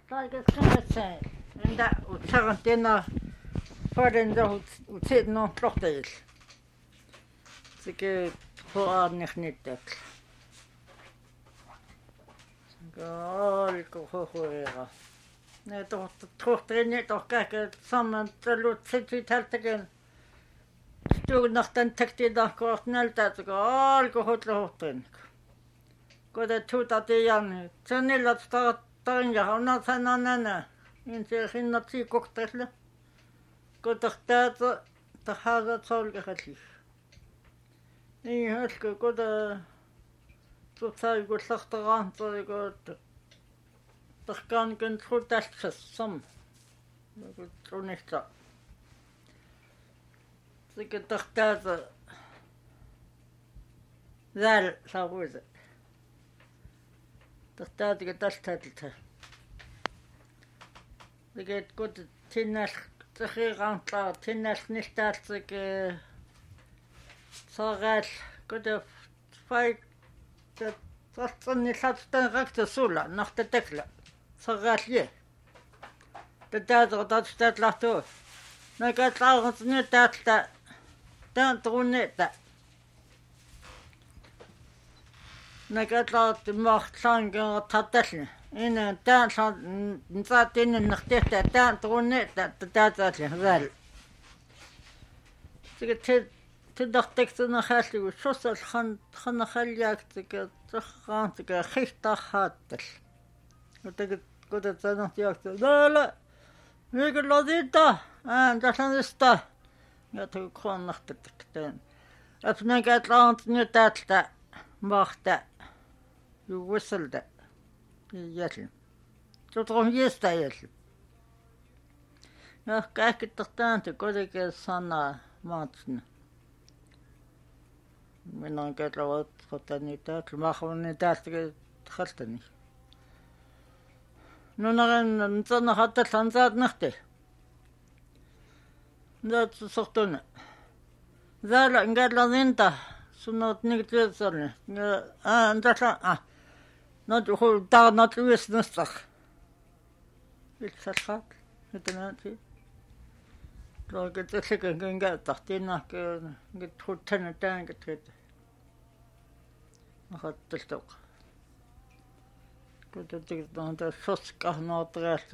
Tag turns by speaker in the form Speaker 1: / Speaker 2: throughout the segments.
Speaker 1: Taikaskangatsai. Enda utsarantina parenda utsidno tlohtail. Sike hoarnirnittak. Alko hohoera. Ne tohtrinni tohkaka samman talut sitvitaltaken. Stugnartan taktidarkoortnaltaatako alko hotlohotrin. Koda tutatian. Sanilla tarinja on sananana. Inse hinnatsi kokterle. Kodartaata tahara solgerali. Niin höskö koda tutsaiku sartaraantarikot. Tarkaanken trutastas sam. Trunista. Sikke tartaata väl savuise. Tartaatike tastatilta. Sikke kod tinnas tsahirantaa tinnas nistaatike saral kod fai Tatsanni satstan rakta sulla nahta tekla. Saralje. Tätä tatstat lahto. Näkä taurat nyt tästä. Tän tunnetta. Näkä taurat maht sangen tatasne. Innan tän saat innen nahtehtä tän tunnetta tätä väl. Sikä تدقتنا خالي وشوص خن خليك تخانت كخيطة خاطر وتقد قد تنحت ياك لا يقول لذيذة أنت سنستا يتكون نختتكتين أبنى قد لانت نتاتتا ماختا يوصل يسلم تطعم يستا يسلم كاك تختانت قد صنع ماتنا Minä olen kerran ottanut täältä, mä olen täältä tältäni. No näin, tänne hattellaan täältä nähti. Täältä sohtuna. Täällä en kerran ninta, sun oot niin työtsälni. Tässä, täällä on yhdessä nästä. Itse asiassa, että näin. Låg det säkert en gata tinna get hotna tanket vet. Har det stått. Kunde det då soska nåträst.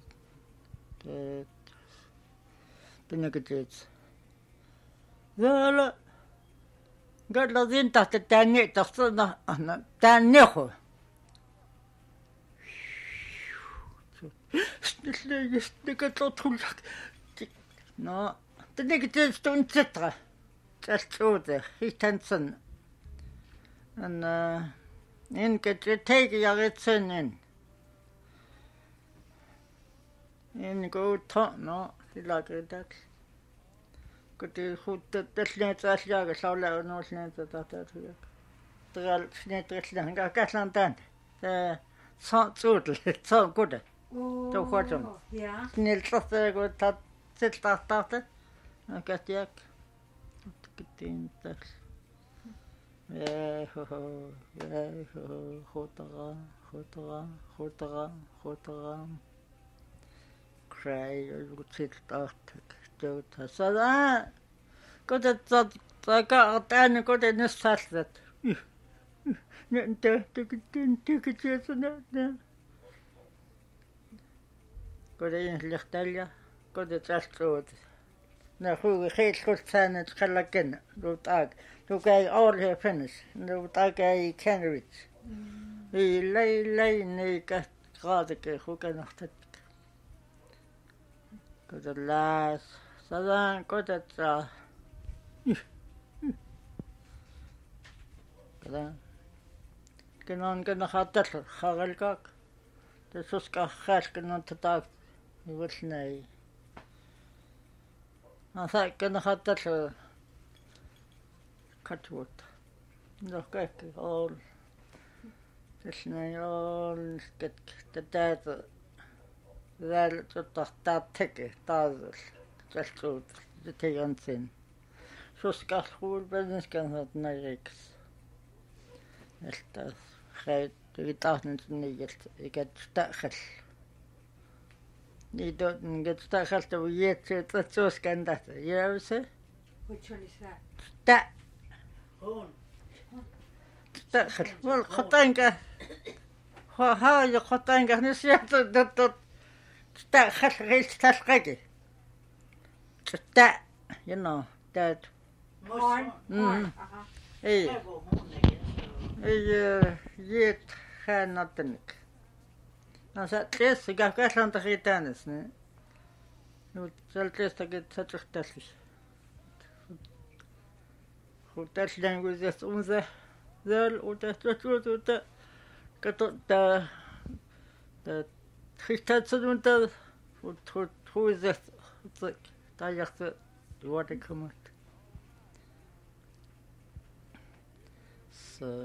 Speaker 1: Det negativt. Väl gadla din tahta tänne tahta tänne ho. Det kan ta tullak. No, det ligger til stund sætter. Just det, hitansen. Men en kan det tage jeg ret sådan en. En god tånd, no, det lager det. Kan det hutte det snæt at jeg så lave noget snæt der. Det er snæt snæt. Jeg kan sådan den. Det så så godt. Det var godt som.
Speaker 2: Ja.
Speaker 1: Snælt så det godt. Sitten tahti. Kätiäk. Kittiin tässä. Hotara. Cry, sitten tahti. Tuota, sada. Kodet takaa tänne kodet nyt säästät. Nyt tykyt ne. Kodet lähtee. Kodet tästä no hur helt kostsanet skallaken lutag du kai all here finish lutag ei Cambridge lei ne ka graadeke hukenachtet kodet las sadan kodet sa kenon hatat khagalkak te suska khas kenon tatak niwilnai Säikkänä hattaa katsuutta. No kaikki on. Tässä näin on. Tätä väl tota tekee taas. Tässä suut. Det är sen. Så ska skolbänken ska ha näriks. Efter skit vi tar inte nytt. Jag kan stäcka. Niitä sitä kautta voi jätsiä, että suoskaan tästä. Joo se.
Speaker 2: Which one is that?
Speaker 1: Tää.
Speaker 3: On.
Speaker 1: Tää. Mulla kotainka. Haa ja kotainka. Nyt sieltä. Tää. Tässä kaikki. Tää. You know. Tää.
Speaker 2: Horn. Horn.
Speaker 1: Ei. Ei jät hännättänyt. No se tässä käsän takia tännes, niin. Nyt selkeästikin se tehtäisiin. Kun tässä languisesta on se uudesta katsotaan Christensen huisesta tajasta vuodekommat. Så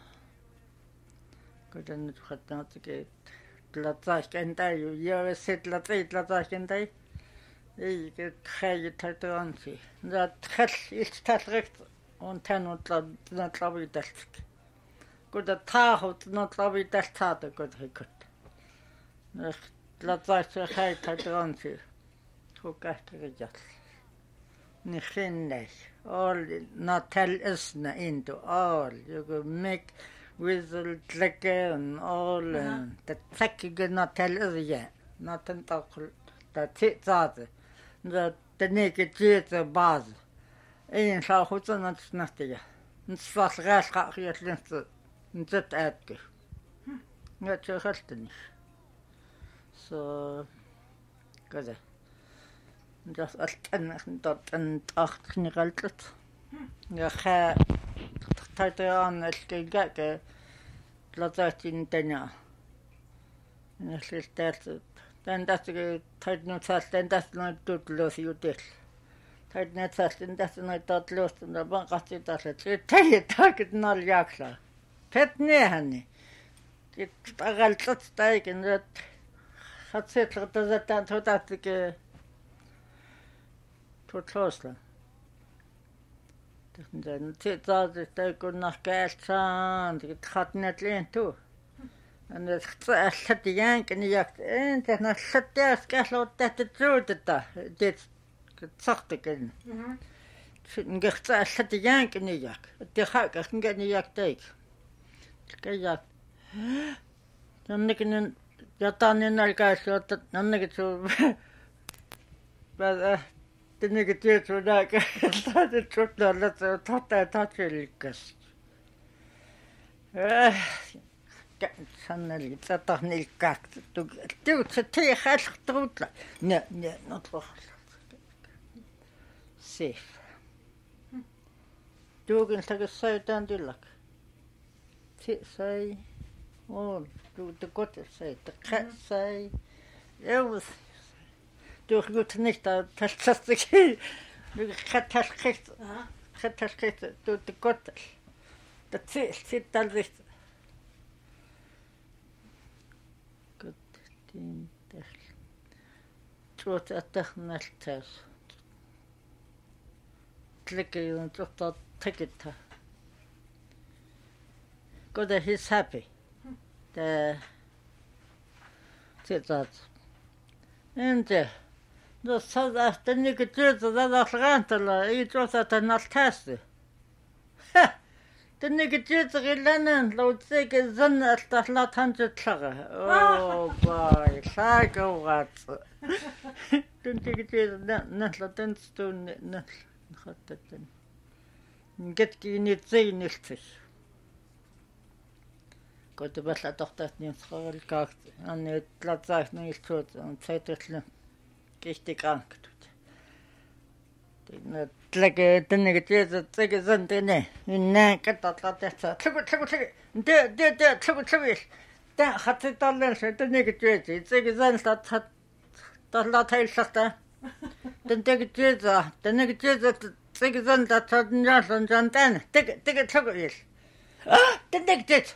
Speaker 1: kuten nyt katsotaan tekee latsaiskentai jo sit latsaiskentai ei kreiitä ansi. Dat istasrekt on tänut lavitast. Kun tahot lavitast saata kun hikot. Latsaiskentai ansi. Hukahtajat. Ni khinnej. All natal isna into all. You make whistle tlekke and all. The tlekke natal isja. Natan takul. The titsaate. The naked jete baz. Een saa hutsen aan het snatje. Het was raasgaag je het linste. Het uitke. Het zo gaat het niet. Zo. Kijk. Dat is dat een 8 niet. Ja, ga tijd aan het kijken. Laat het in tenia. En het is dat dan dat ik tijd niet vast en dat nooit doet los je dit. Tijd niet vast en dat nooit dat los en dan bank als je dat het tijd het naar jakla. Het nee hannie. Dit agalt dat stijgen dat gaat zeker dat dan tot ik tot losla. Dan zit dat het kon nog kijken, het gaat net leen toe. En het gaat die janken jakt en het nog zit daar skaslo dat het zo dit zachte ken. Het gaat die janken jakt. Het gaat geen jakt ik. Kijk ja. Dan nikken ja dan in elkaar zo dat dan nikken zo. Maar de negatief zo daar dat het tot dat tot likas. Sanali dat niet kakt. Doet ze tegen gestroet. Nee, not wacht. Safe. Doe ik het zo dan die lak. Say oh, doe de god say de kat say. Ja, door goed niet dat ik het schrift door de god. Dat zit dan zich. Goed, die dag. Tot het dag thuis. Klikken je dan toch dat ticket. God, he's happy. Zit dat. En dat zou dat de negatief dat rantelen. Je doet dat een alteste. Ha! De negatief gelenen loopt zeker zin als dat laat handje zeggen. Oh boy, zeg wat. De negatief net laten doen net gaat het dan. Get je niet zien niet. Goed, de beste toch dat niet school kakt. En het laat zich niet goed. En het is richtig krank. Het lekker de negatief dat zeker zijn nee. Nee, ik dat laat het zo. Tjuk. De. Dan gaat het al eens de negatief. Het zeker zijn dat laat heel zacht. De negatief dat zeker zijn dat het niet zo zijn dan. Tik is. De negatief.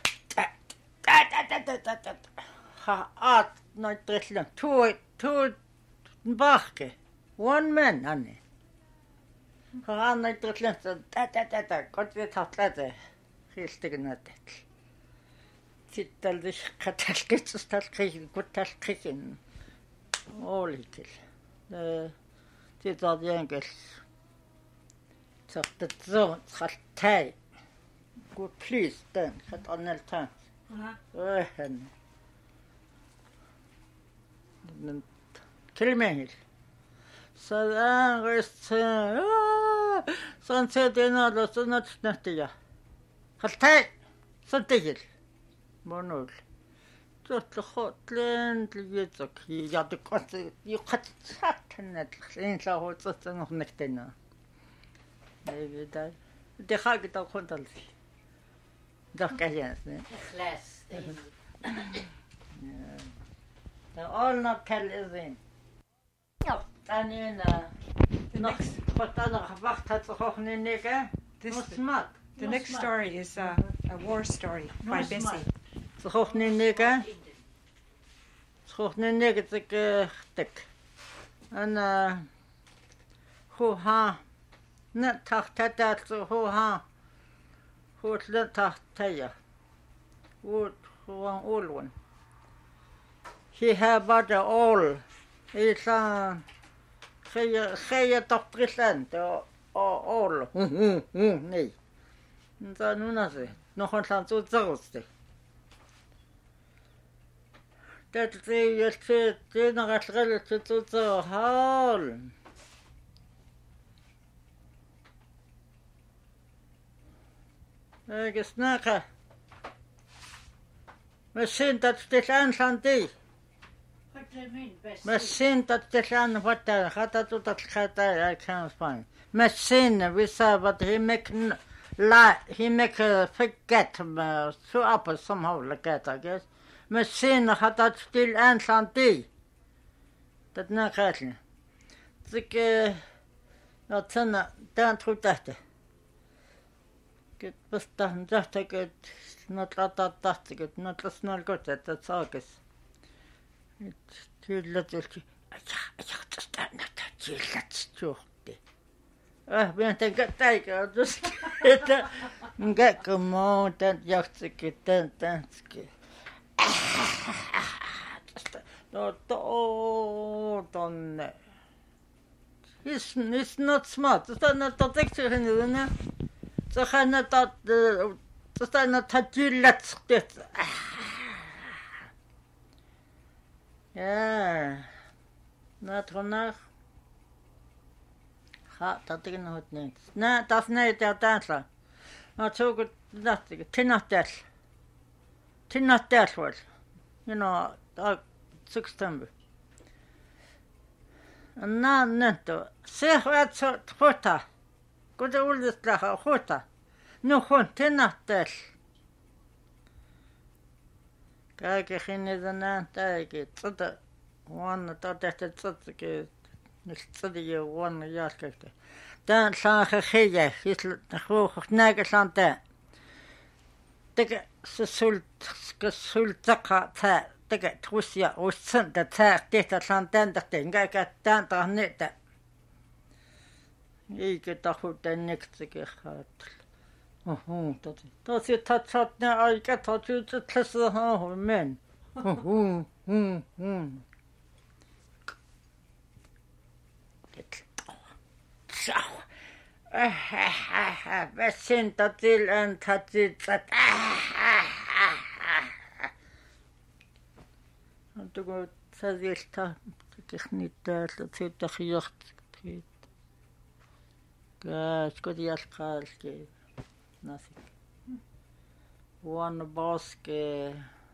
Speaker 1: Ha, nooit terug. Two barken. One man, Annie. Ha, nooit terug. God weet had laten. Gisteren net. Zit al dus getalkjes, dat kreeg ik goed als kriegen. Olitil. Titad jänkels. Softet zon khaltai. Good please then. Khat annel tan. Hen. Kelmehil. Sadan rest. Sunset enalo sunat nahtiya. Khaltai. Santigil. Monol. Тотлохотлен тлиецок ядыккат юқатсаатнат инсаахуутсатсанорнактана эвидай дехагитақхунтал даккаясне
Speaker 3: Class.
Speaker 1: all not tell is in танина нөх хотана вахтатсохненега смат
Speaker 2: The next story is a war story by Bessie.
Speaker 1: Сохненега цэг ана хуха на тахтатат хуха хутле тахтая вот хуан олвон he have but all иса хея тохтрилан то all nee да нунасе нохонлан зузэрстэй Тэтгэл ялчээ нагалгал цуцоо хаал. Гэснака. Мэшин таттлан санти. Мэшин таттлан вата хатату татлхата I can't find. Мэшин виса but he make forget so up somehow like that I guess. Machine had dat stil aanslanti. Dat na gaatje. Ik dat zijn dan goed dacht. Ik was dan dacht ik het not dat dacht ik het not snel goed dat zag is. Het tuurlijk ja dat staat net dat je laat zochte. Ben ik het kijken dus het kom dat jacht ik het dan Donne. It's not smart. It's not that extra. So can not that just not touch you let's get. Yeah. Not enough. Ha, dat ik nog niet. Nee, dat is niet dat dansen. Maar zo goed dat ik tinnatel. Tinnatel was. You know, 6 Na nento. Zeg wat zo goed. Goed ouders lachen goed. Nu gewoon tinnatel. Kijk, ik ging niet aan kijken. Tot one dat het tot ik niet tot je one jaar kijken. Dan zag ik je is hoog neergeslaan daar. Dat zultaka ta dat trusia ossen dat ta dit aan dan dat ding ik dan daar niet dat. Ik dacht goed dat niks gehad. Dat is dat nou ik had het tussen men. Zo. We zijn dat deel en dat is dat. En toen zei ik dat ik niet dat het toch jacht. Gas, goed jas kalke. Nasi. One boske.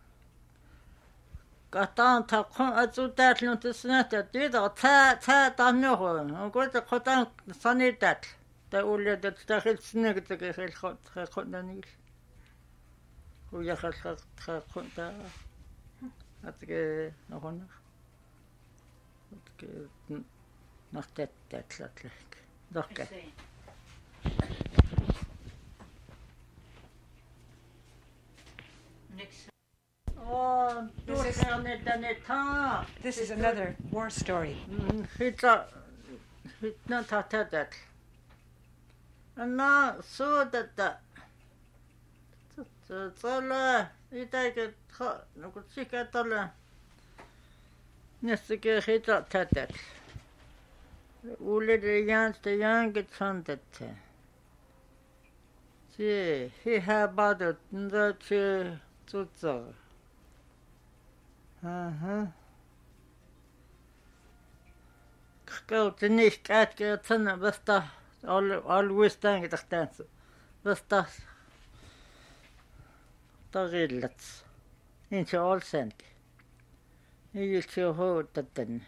Speaker 1: Katan ta kon azutat luntsnat dit ta ta nog. Goed katan sanitat. Da ulle dat stacht snug te gehad dan niet. Hoe je gaat daar. Dat ik nog een. Dat ik nog dat letterlijk. Doch kijk. Oh,
Speaker 2: This is another war story.
Speaker 1: It's not that. And now, so that so you take it, no good sick at all. nästa kerta tätä. Ulle jäänket santatte. Se hiha badot nda che tutsa. Aha. Kautta nicht ätkätsen vasta always tängetään. Vasta tarillats. In se allsenke. Ei se hoitaten.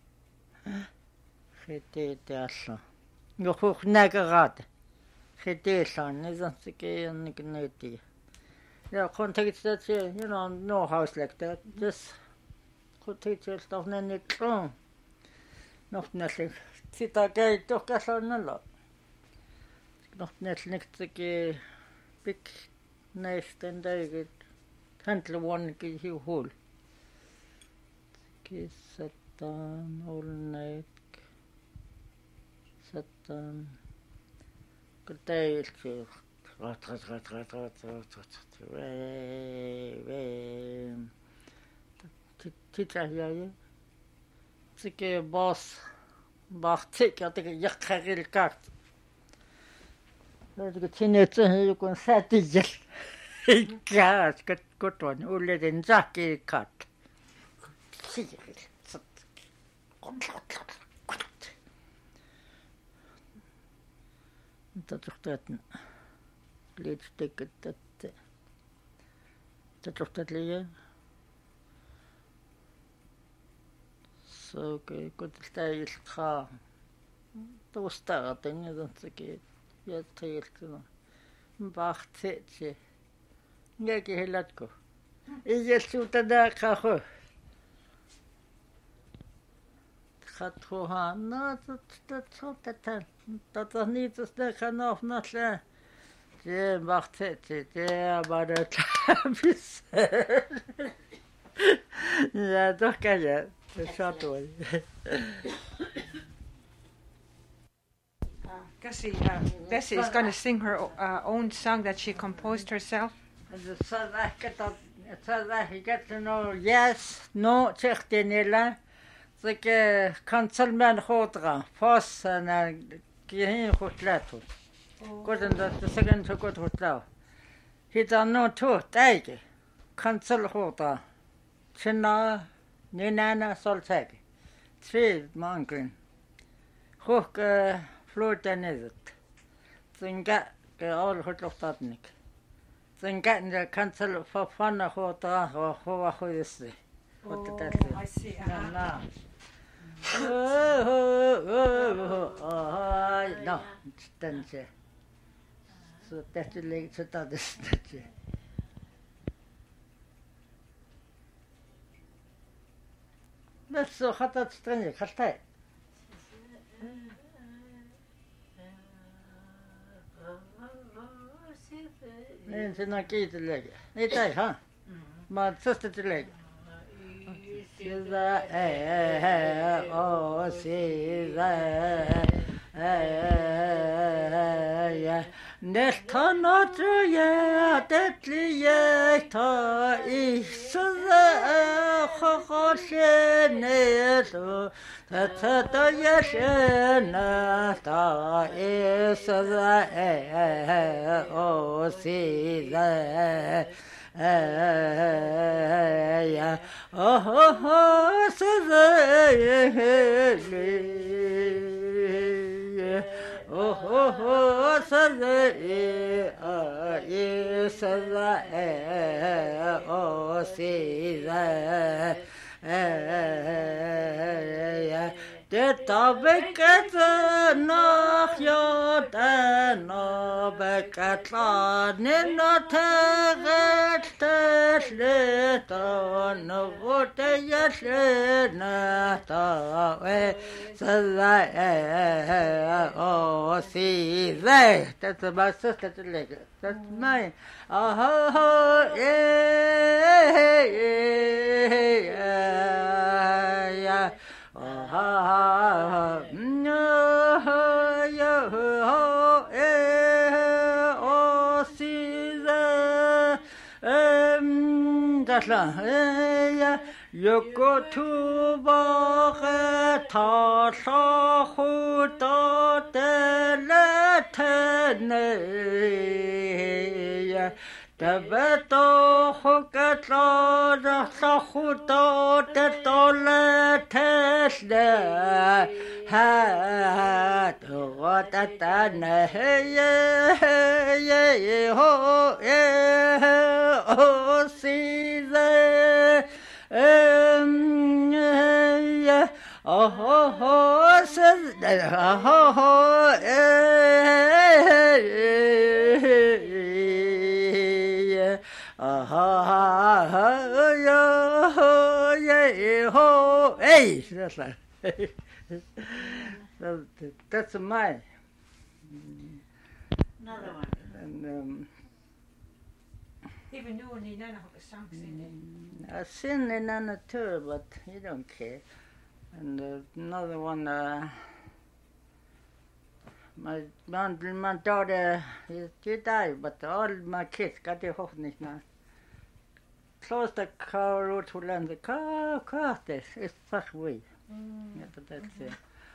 Speaker 1: Heti alla. Joku näkärate. Heti sanne sanske on neti. Ja kun tekit sitä se, no house like that. Just kun tekit se stof nenne klon. Nog näsli. Sitä käy tohka sanalla. Nog näsli ke big näisten täyget. Hantle vuonnekin hiuhul. Kissataan olneet. Sattaan. Kun teiltä rat. Sitä jäi. Sekä boss. Bahtik ja teki jakkaril kart. Kun sinne joku sätijäl. Ikään, kotona ulleten sähkeen kart. Siirryt. Mutta tohtaat liittyykö tätä. Tohtaat liian. Så kun sitä iltaa. Tuosta aten ja tontsakin. Ja teiltä. Bahtit se. Näki helatko. Ei suuta näkää. Katsohan, no tätä. Tätä niitä sitä kanavnalla. Se mahtaa se vaadata läpi. Ja tohkäjä. Se satui.
Speaker 2: Gussie, Bessie is going to sing her own song that she composed herself.
Speaker 1: Se vähkä no yes, no tehtiin sekä kansalman hotra, fossana kihin hotlatut. Kuten tästä sekin se kot hotlau. Hita no tuot äike, kansal hotra. Sinna nenänä solsäki. Tre mankin. Hohka flutanedet. Senkä all hotlohtatnik. Senkä ne kansal fanna hotra hova hoisti.
Speaker 2: Oh, I see.
Speaker 1: No, sitten se. Se tehty leikki tästä. Tässä on hatat stränge, kastai. Ensin on kiiteleegi. Ei tai, ha? Mä oon sösteteleegi. Sida o sida ya nestanat ya tetliye ta isza khoshenesu tatata yashena ta isza o sida ya oh sadhe oh sadhe sadhe oh sidhe ya Tabeket nach no bekatla nina teget tesliton vote yesna ta sada o si ze that's about sister to leg that's mine yeah Yoko tubare tasha huda deletene Debeto hukatla tasha huda deletene Ha watatane ye ho size That's mine.
Speaker 3: Another one.
Speaker 1: And
Speaker 2: Even though ni nana hoka songs in it.
Speaker 1: I sing in another too, but you don't care. And another one, my daughter, she died, but all my kids got the hope nicht now. Close the car road to land the car, this is far away. Yeah, but that's it.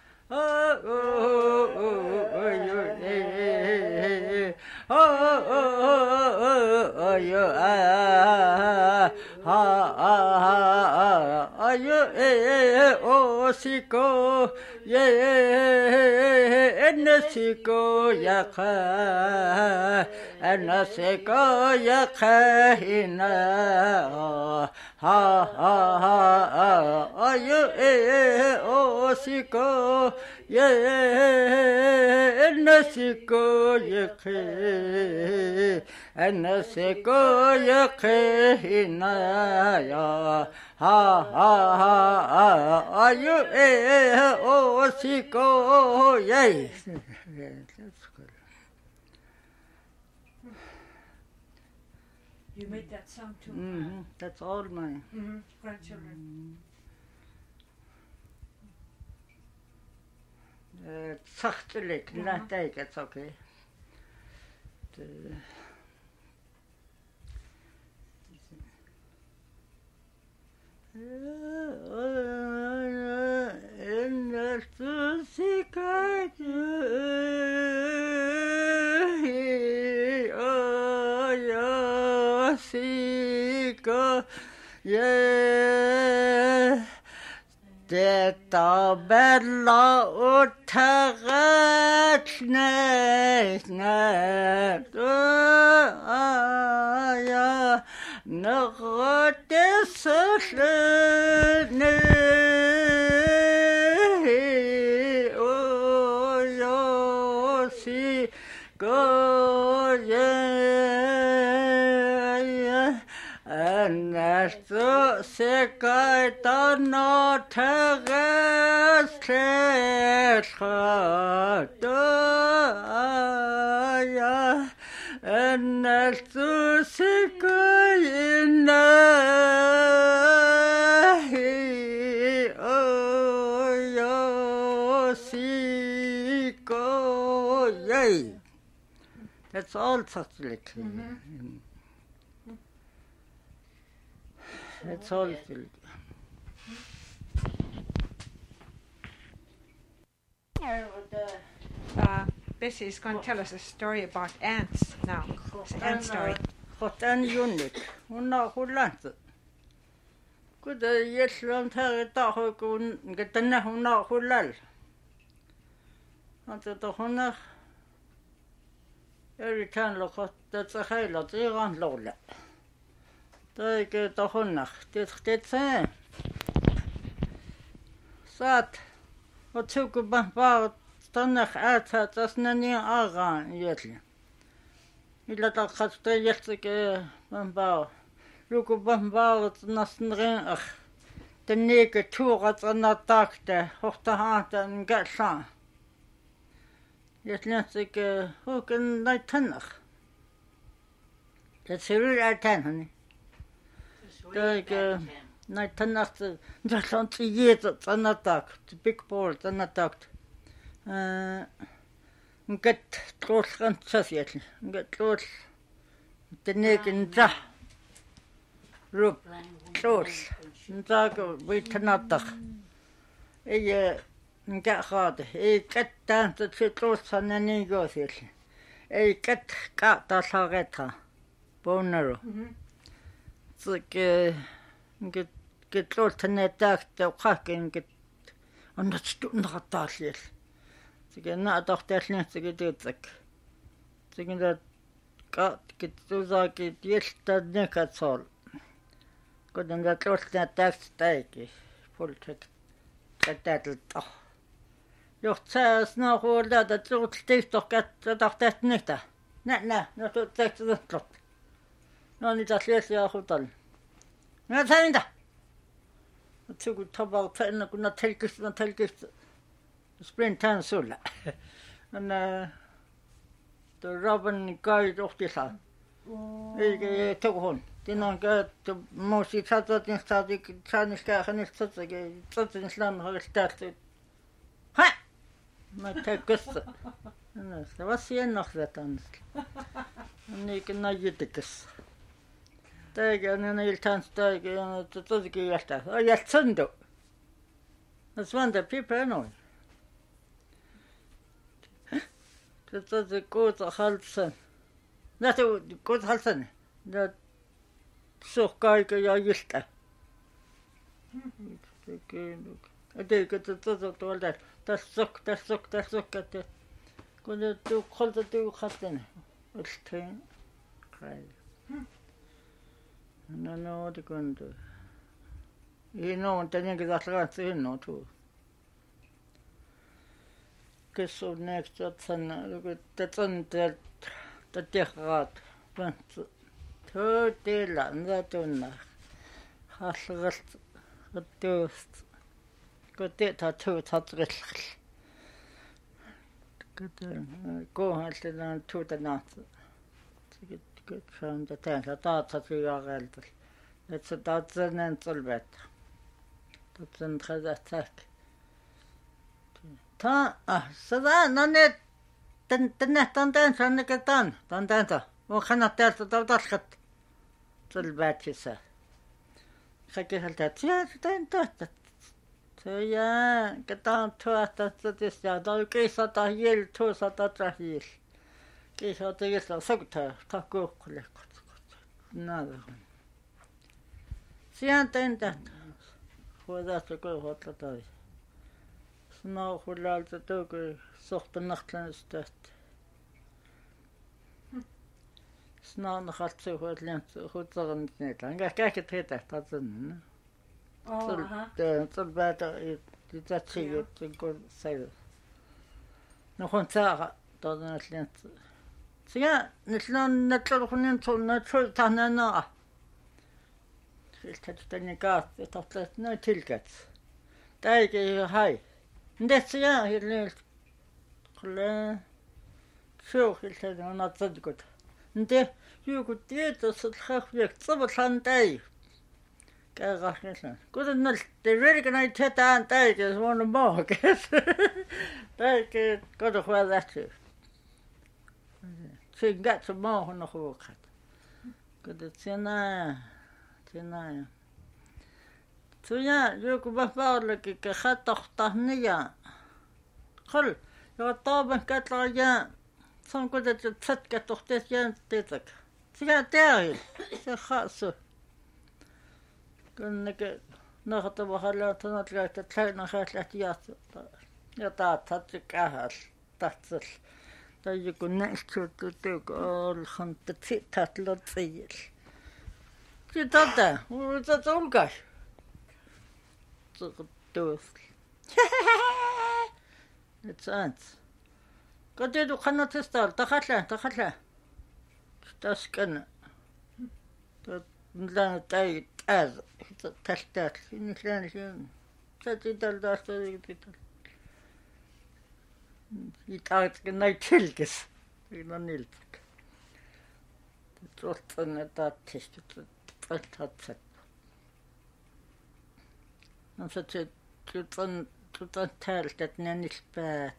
Speaker 1: Siko Siko Yaka Siko Yaka Hina Siko Siko Yaka Siko Yaka Hina Siko yes. That's good.
Speaker 2: You made that song too.
Speaker 1: That's all mine.
Speaker 2: Grandchildren.
Speaker 1: Zachtelijk, not take, it's okay. Detta bella uttagat ja nagate slene o yo si go Nasto sekata no teres ya nasto sekayina o yo siko yay. That's all such like. That's all.
Speaker 2: Bessie is going to tell us a story about ants now. It's an ant story.
Speaker 1: Hot and unique. Hunna Good yes, long time get the Nahuna Hulal. Until the Hunna every time look hot, that's a high lot, they run lola. They get the Hunnach, that's same. Sat, what took about Stannach at as Nani Ara yet. He let us cut the yesterday Bambao. Look at Bambao, it's nothing ring. The naked tour at an attack there, off the heart and get some. Yet let's take a hook and night tenach. That's a real 10, honey. Like night tenach, just on 3 years at an attack, the big ball, an attack. Get close and yet, get close. The naked jaw. Rope, close. ntaako vitanattaq ei ngaqaade ei kattaan tsutloossannaniigoosil ei kat qaatallaaretra bonero tsike getlooltanettaaqta qaqin get annatstunnaqattaallil tsike naatoqtaallnitsike tiitsak tsike qaat kitsusaaki tieltanekatsol kun getlooltanettaaqtaiki poltak qataatlta johtaas naahuulata tsuutltiistoqqattatartaatnita no tuutsaaksutlot no niitä liesiaahutal no tainta tsuku tabartaina kun telkist sprintan sulla anna the robin guide ohtisa ei tohon tinan käyttö muusi satatin stadik saaniska hanistsatsake tsatsin slan haristaatte ha mä tekessä no se var siennoxvetan niin näjitekes teikä ne iltans teikä tosikin jästä ajatsunto no svante pipe noin se kuuta halsen näet kuuta halsen näet suhkaika ja jiltä eikö tuolta tässä sok että kun tu kolta tu hatten ulteen kai no det kunde ei no tänne tässä sen no tu kessu näkst att sen tätsen tätterat vant totella nätunna hasralt tuust kun tätä tuutatrit kohdallaan tuutanat se on tätä taatsatsijaarelta että se taatsanen tolvet taatsan trätäk sada no ne tänne tantan ketan tantanta on kannattaa tautaskat tolvetissa kaikkihalta tantata se jää ketan tuosta tästä toi kisata jel tuosta trahil kisata jesta sakta takuulle nada sieltä huodaasta kohota tai sanoo hullalta tuoku sortanahtlanista snaan hatsu huollan hutsaran näitä enkä kaikki tätä tatsen sol bata tatsi kun sai no kun saa todennäköisesti siellä nyt on nätlorhunen tunne sultanana siltä tänne kaatsi totta no tilkät täikin hai nyt siellä hirveän kyllä suuhilta on atsadkut nyt joku tietäisi että hahviak savathan täi kärähneessä kuten nälte verkan ei tetään täikin se on maakas täikin kotohuolehti sen katso maahan no huokat kuten sinä Tuja joku vapaallakin katsotaan niin ja hol ja taavan katsoa ja se on kuitenkin sätkä tohteet jäänteetäk sitä tehdään se haasu kun ne nahata vahalla tanat lähtee tsaina lähti ja taat kähäs tatsel tai joku näistä tuoku olhan taat lotsiil sitä mutta olkas tuosta nyt saat kun te kannattaa takalla taskan mitä tai tästä niin se tältä sitä itse näitä tilkes siinä on niiltä tuosta ne taatteesta taatset no se tuon täältä että ne niistä päät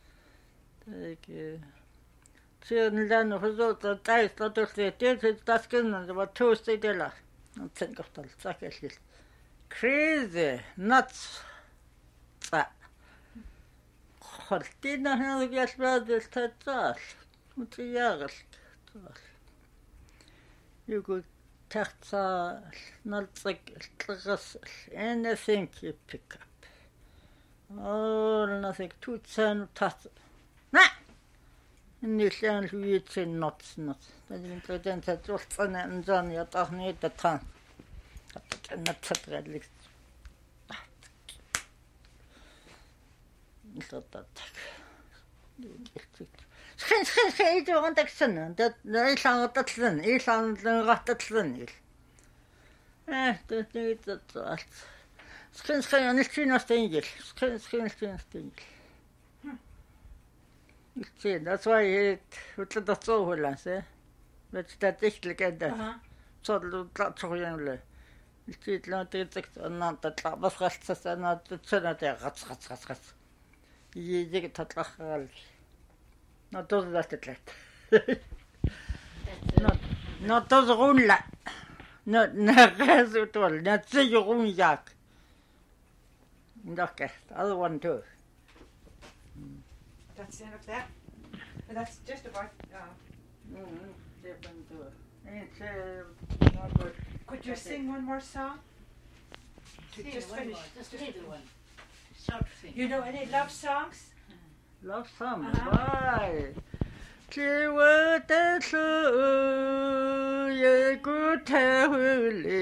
Speaker 1: eikä se on lännut huolta täistä tuosta tietysti taas kynnellä vaan tuosta itellä no sen kohdalla sakellista crazy nuts. Холтина ханаг ялбаадэл тацаал. Мутияагал. Юг тагцаа налцаг тлгас anything you pick up. Oh, nothing too tsan tat. На. Нилэн луитсэн nuts. Тагин тагин тацуулсан анзан ятахны татан. Натсатралик. Скин жогон таксан. Илаангататлан ил. Тэт скин анилчинастингил. Скин. That's why it hutlad så hullanse. Vet det diktlikada. Så det tlatsoyanle. Iltit laatit annanta tlabasgaltsasana tsanata gats. Yig tatlachal. Not those that it. Not those runla. Not resutol. Not the run yak. Okay, the other one too.
Speaker 2: That's the end of that. And that's just about.
Speaker 1: Different too.
Speaker 2: Could you sing one more song? Just finish.
Speaker 3: Just a little one. Short thing.
Speaker 2: You know any love songs?
Speaker 1: Love song. Why? Kiwatatsu ye gutahuli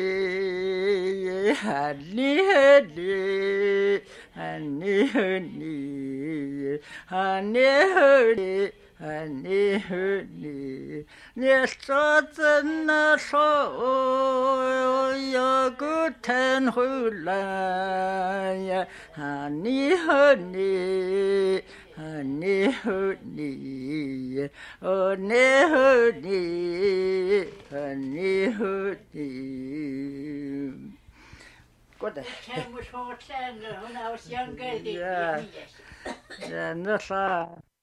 Speaker 1: honey Nesotna so ya guten hulaya honey Good.
Speaker 3: Ken was 14 when I was younger.
Speaker 1: Yeah, no,